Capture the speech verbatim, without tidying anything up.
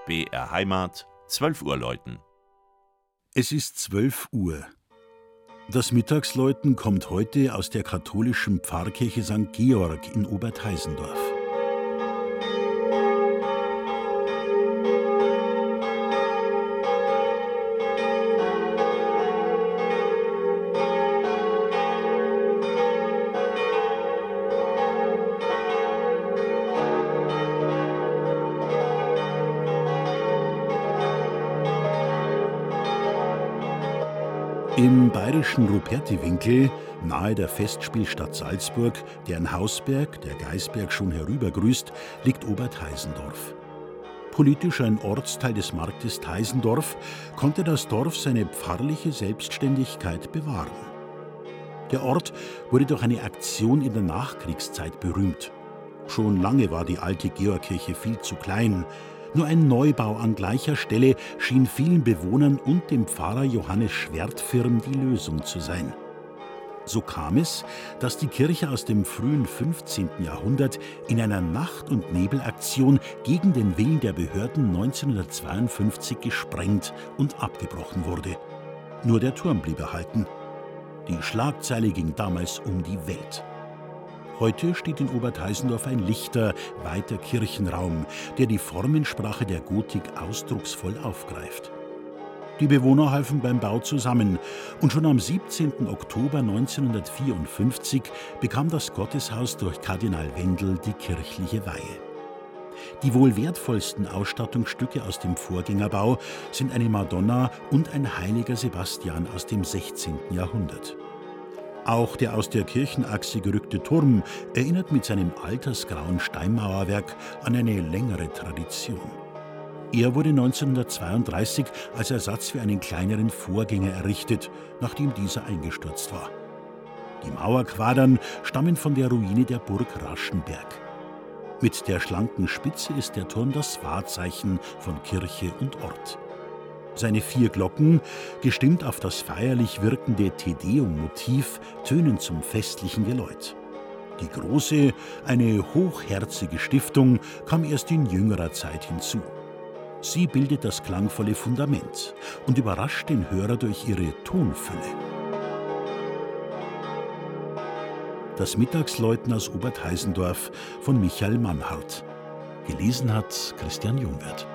B R Heimat, zwölf Uhr läuten. Es ist zwölf Uhr. Das Mittagsläuten kommt heute aus der katholischen Pfarrkirche Sankt Georg in Obertheisendorf. Im bayerischen Rupertiwinkel, nahe der Festspielstadt Salzburg, deren Hausberg, der Gaisberg, schon herübergrüßt, liegt Obertheisendorf. Politisch ein Ortsteil des Marktes Theisendorf, konnte das Dorf seine pfarrliche Selbstständigkeit bewahren. Der Ort wurde durch eine Aktion in der Nachkriegszeit berühmt. Schon lange war die alte Georgkirche viel zu klein. Nur ein Neubau an gleicher Stelle schien vielen Bewohnern und dem Pfarrer Johannes Schwertfirm die Lösung zu sein. So kam es, dass die Kirche aus dem frühen fünfzehnten Jahrhundert in einer Nacht- und Nebelaktion gegen den Willen der Behörden neunzehnhundertzweiundfünfzig gesprengt und abgebrochen wurde. Nur der Turm blieb erhalten. Die Schlagzeile ging damals um die Welt. Heute steht in Obertheisendorf ein lichter, weiter Kirchenraum, der die Formensprache der Gotik ausdrucksvoll aufgreift. Die Bewohner halfen beim Bau zusammen und schon am siebzehnten Oktober neunzehnhundertvierundfünfzig bekam das Gotteshaus durch Kardinal Wendel die kirchliche Weihe. Die wohl wertvollsten Ausstattungsstücke aus dem Vorgängerbau sind eine Madonna und ein heiliger Sebastian aus dem sechzehnten Jahrhundert. Auch der aus der Kirchenachse gerückte Turm erinnert mit seinem altersgrauen Steinmauerwerk an eine längere Tradition. Er wurde neunzehnhundertzweiunddreißig als Ersatz für einen kleineren Vorgänger errichtet, nachdem dieser eingestürzt war. Die Mauerquadern stammen von der Ruine der Burg Raschenberg. Mit der schlanken Spitze ist der Turm das Wahrzeichen von Kirche und Ort. Seine vier Glocken, gestimmt auf das feierlich wirkende Te-Deum-Motiv, tönen zum festlichen Geläut. Die große, eine hochherzige Stiftung kam erst in jüngerer Zeit hinzu. Sie bildet das klangvolle Fundament und überrascht den Hörer durch ihre Tonfülle. Das Mittagsläuten aus Obertheisendorf von Michael Mannhardt. Gelesen hat Christian Jungwirth.